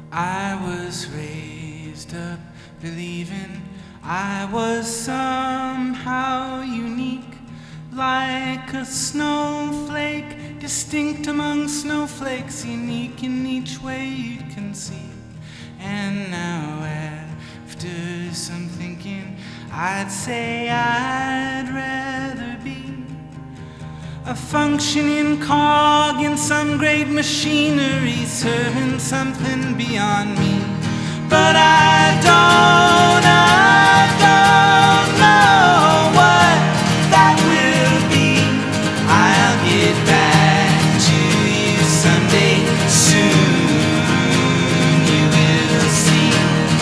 I was raised up believing I was somehow unique, like a snowflake, distinct among snowflakes, unique in each way you'd conceive. And now after some thinking, I'd say I'd rather be a functioning cog in some great machinery, serving something beyond me. But I don't know what that will be. I'll get back to you someday soon. You will see.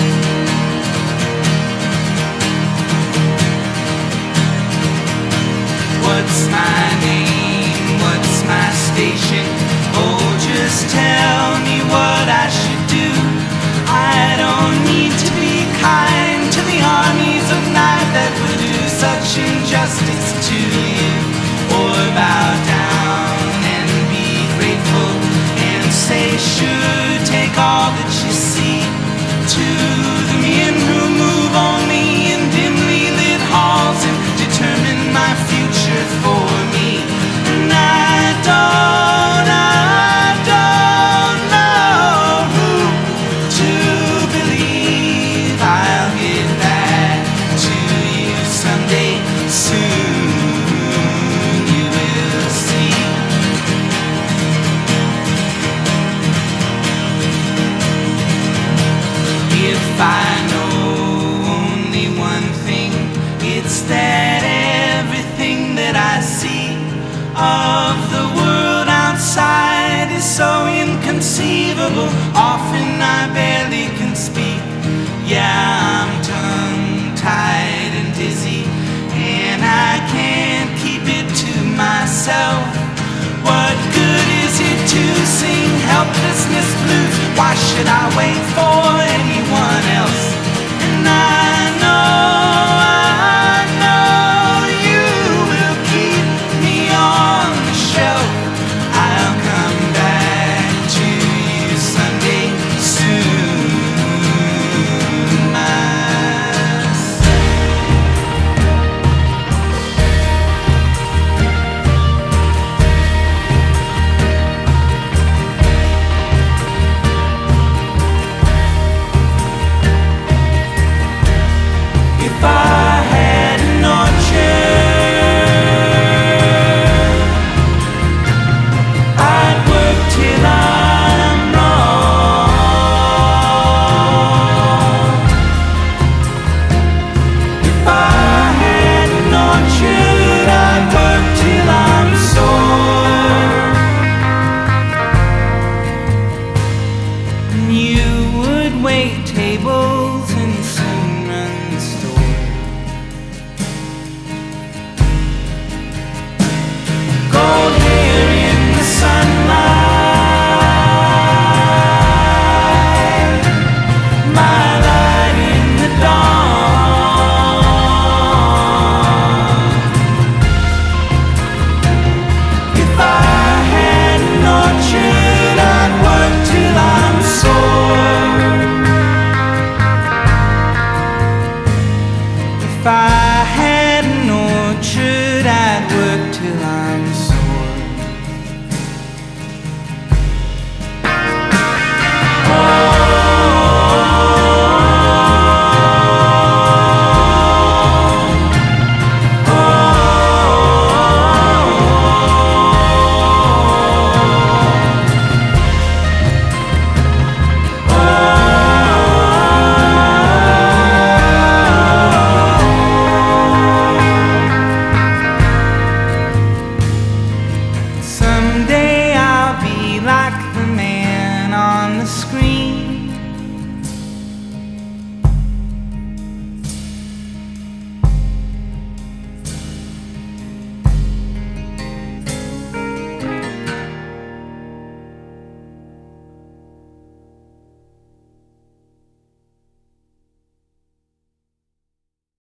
What's my name? What's my station? Oh, just tell me what I should do. I don't need to be kind to the armies of night that would do such injustice to you, or bow down and be grateful and say, sure, take all that you see. To the men who move only in dimly lit halls and determine my future for me. And I don't know who to believe. I'll get back to you someday soon. You will see. If I know only one thing, it's that everything that I see of the world outside is so inconceivable. Often I barely can speak. Yeah, I'm tongue-tied and dizzy, and I can't keep it to myself. What good is it to sing helplessness blues? Why should I wait for anyone else? And I know you will keep me on the shelf. I'll come back to you someday soon, myself. If I had an orchard, I'd work till I'm wrong. If I had an orchard, I'd work till I'm sore. And you would wait tables